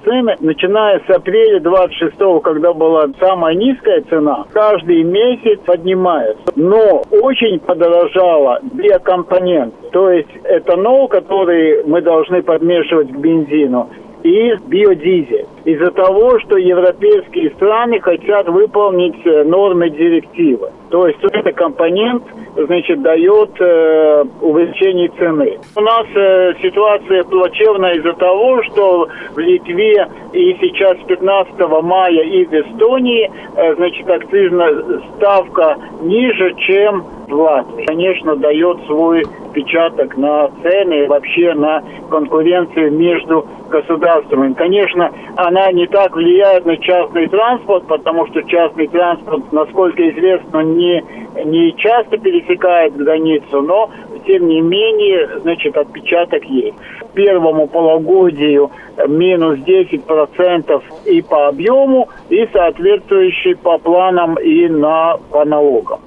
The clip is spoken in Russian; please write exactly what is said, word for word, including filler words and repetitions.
цены, начиная с апреля двадцать шестого, когда была самая низкая цена, каждый месяц поднимается. Но очень подорожала биокомпонент, то есть этанол, который мы должны подмешивать к бензину, и биодизель. Из-за того, что европейские страны хотят выполнить нормы директивы. То есть этот компонент, значит, дает э, увеличение цены. У нас э, ситуация плачевная из-за того, что в Литве и сейчас пятнадцатого мая и в Эстонии, э, значит, акцизная ставка ниже, чем в Латвии. Конечно, дает свой отпечаток на цены и вообще на конкуренцию между государствами. Конечно, она не так влияет на частный транспорт, потому что частный транспорт, насколько известно, не, не часто пересекает границу, но, тем не менее, значит, отпечаток есть. К первому полугодию минус десять процентов и по объему, и соответствующий по планам и на, по налогам.